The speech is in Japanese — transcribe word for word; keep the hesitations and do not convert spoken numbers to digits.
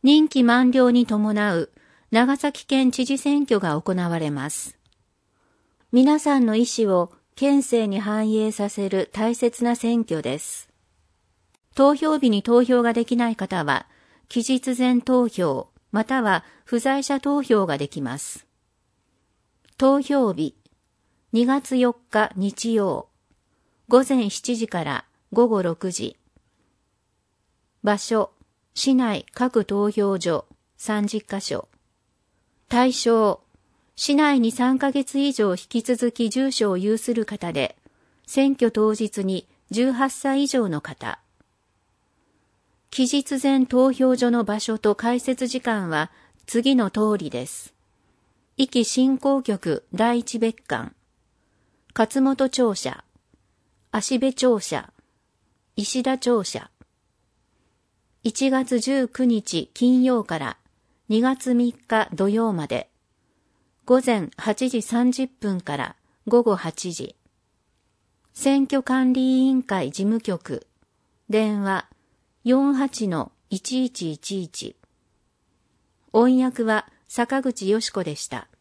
任期満了に伴う長崎県知事選挙が行われます。皆さんの意思を県政に反映させる大切な選挙です。投票日に投票ができない方は、期日前投票または不在者投票ができます。投票日、にがつよっか日曜、ごぜんしちじからごごろくじ。場所、市内各投票所さんじゅっかしょ。対象、市内にさんかげつ以上引き続き住所を有する方で、選挙当日にじゅうはっさい以上の方。期日前投票所の場所と開設時間は次の通りです。壱岐振興局第一別館、勝本庁舎、芦部庁舎、石田庁舎。いちがつじゅうくにち金曜からにがつみっか土曜まで、ごぜんはちじさんじゅっぷんからごごはちじ。選挙管理委員会事務局、電話 よんはちのいちいちいちいち。音訳は坂口よし子でした。